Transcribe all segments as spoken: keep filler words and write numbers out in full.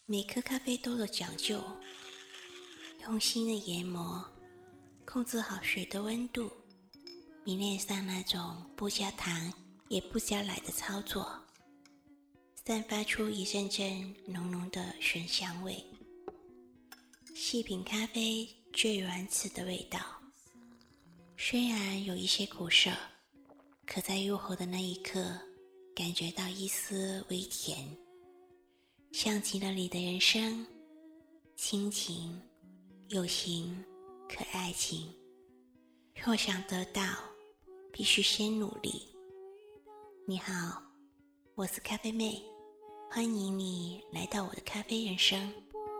每颗咖啡都有讲究，用心的研磨，控制好水的温度，迷恋上那种不加糖也不加奶的操作，散发出一阵阵浓浓的醇香味。细品咖啡最原始的味道，虽然有一些苦涩，可在入口的那一刻感觉到一丝微甜，像极了你的人生，亲情、友情、可爱情。若想得到，必须先努力。你好，我是咖啡妹，欢迎你来到我的咖啡人生。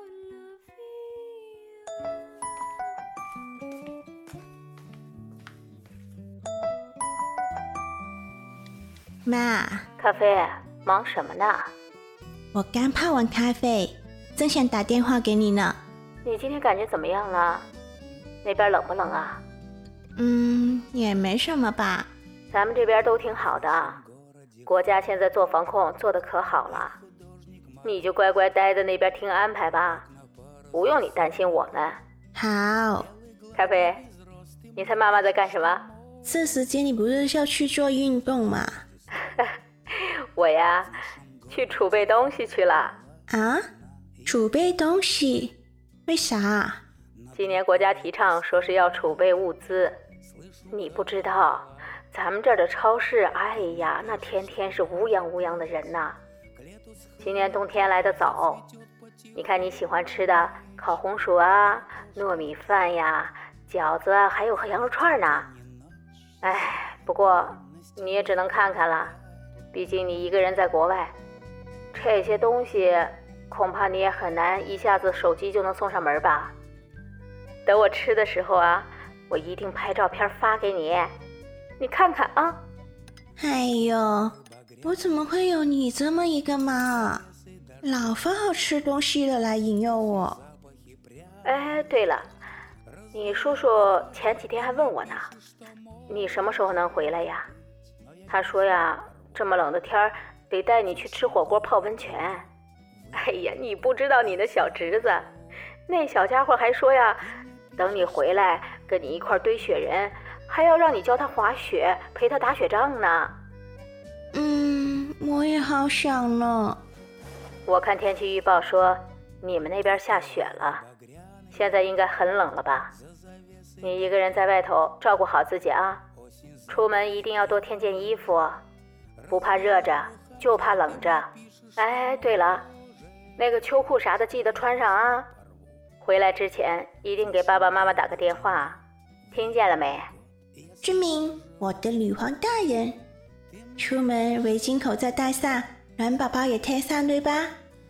妈， 咖啡，忙什么呢？ 我刚泡完咖啡，正想打电话给你呢。 你今天感觉怎么样了？那边冷不冷啊？ 嗯，也没什么吧。 咱们这边都挺好的，国家现在做防控做得可好了，你就乖乖待在那边听安排吧，不用你担心我们。 好。 咖啡，你猜妈妈在干什么？ 这时间你不是要去做运动吗？ 我呀，去储备东西去了。 啊？储备东西？为啥？ 今年国家提倡说是要储备物资，你不知道，咱们这儿的超市，哎呀，那天天是乌泱乌泱的人呐。今年冬天来得早，你看你喜欢吃的烤红薯啊、糯米饭呀、饺子啊，还有羊肉串呢。哎，不过你也只能看看了，毕竟你一个人在国外，这些东西恐怕你也很难一下子手机就能送上门吧。等我吃的时候啊，我一定拍照片发给你，你看看啊。 哎呦，我怎么会有你这么一个妈，老发好吃东西的来引诱我。 哎，对了，你叔叔前几天还问我呢，你什么时候能回来呀？他说呀，这么冷的天儿，得带你去吃火锅泡温泉。哎呀，你不知道你的小侄子，那小家伙还说呀，等你回来跟你一块堆雪人，还要让你教他滑雪，陪他打雪仗呢。 嗯，我也好想呢。 我看天气预报说你们那边下雪了，现在应该很冷了吧？你一个人在外头照顾好自己啊，出门一定要多添件衣服，不怕热着，就怕冷着。哎，对了，那个秋裤啥的记得穿上啊。回来之前一定给爸爸妈妈打个电话，听见了没？ 遵命，我的女皇大人。出门围巾口罩戴上，暖宝宝也贴上，对吧？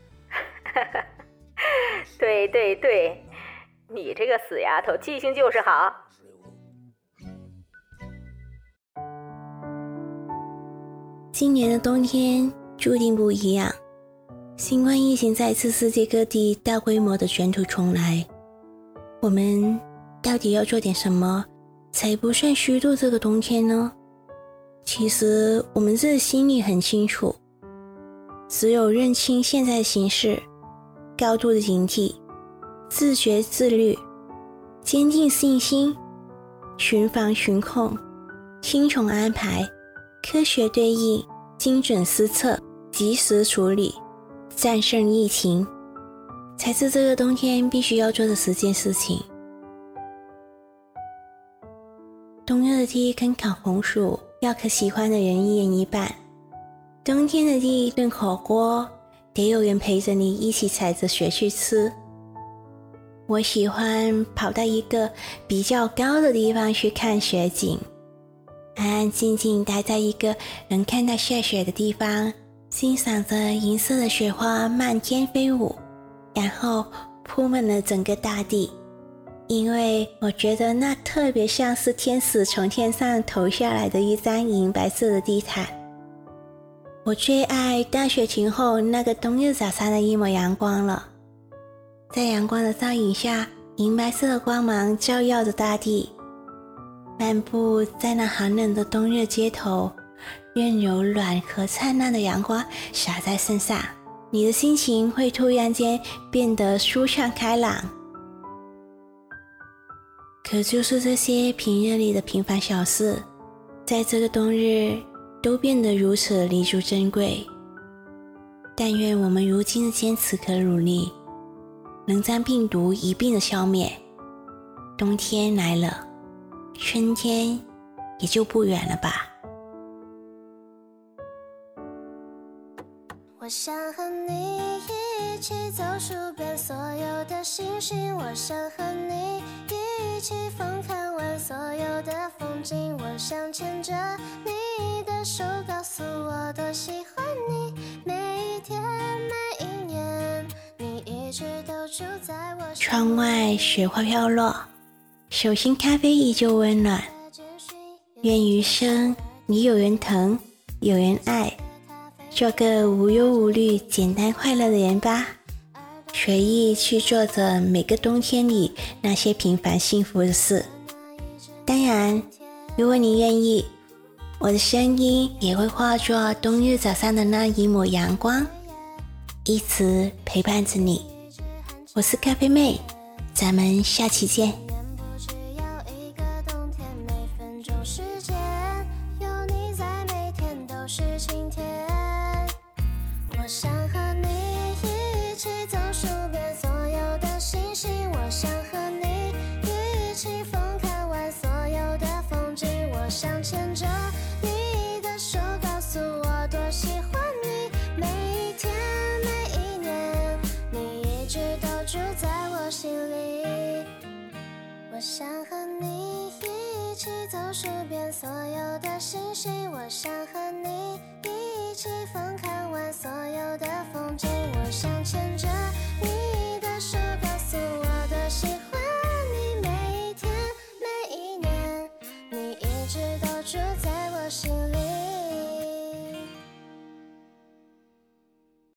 对对对，你这个死丫头记性就是好。 今年的冬天注定不一样，新冠疫情再次世界各地大规模的卷土重来，我们到底要做点什么才不算虚度这个冬天呢？其实我们自己心里很清楚，只有认清现在的形势，高度的警惕，自觉自律，坚定信心，循防循控，轻重安排，科学对应，精准施策，及时处理，战胜疫情，才是这个冬天必须要做的十件事情。冬日的第一根烤红薯要可喜欢的人一人一半，冬天的第一顿火锅得有人陪着你一起踩着雪去吃。我喜欢跑到一个比较高的地方去看雪景，安安静静待在一个能看到下雪的地方，欣赏着银色的雪花漫天飞舞，然后铺满了整个大地。因为我觉得那特别像是天使从天上投下来的一张银白色的地毯。我最爱大雪停后那个冬日早上的一抹阳光了，在阳光的照影下，银白色的光芒照耀着大地。漫步在那寒冷的冬日街头，任由暖和灿烂的阳光洒在身上， 你的心情会突然间变得舒畅开朗。可就是这些平日里的平凡小事，在这个冬日都变得如此弥足珍贵。但愿我们如今的坚持和努力，能将病毒一并的消灭。冬天来了，春天也就不远了吧。 我想和你一起走数遍所有的星星，我想和你一起疯看完所有的风景，我想牵着你的手告诉我多喜欢你，每一天每一年，你一直都住在我身边。 窗外雪花飘落，手心咖啡依旧温暖。愿余生你有人疼，有人爱，做个无忧无虑、简单快乐的人吧。随意去做着每个冬天里那些平凡幸福的事。当然，如果你愿意，我的声音也会化作冬日早上的那一抹阳光，一直陪伴着你。我是咖啡妹，咱们下期见。 我想和你一起走数遍所有的星星，我想和你一起疯看完所有的风景，我想牵着你的手告诉我多喜欢你，每一天每一年，你一直都住在我心里。我想和你一起走数遍所有的星星，我想和你一起疯看完所有的风景。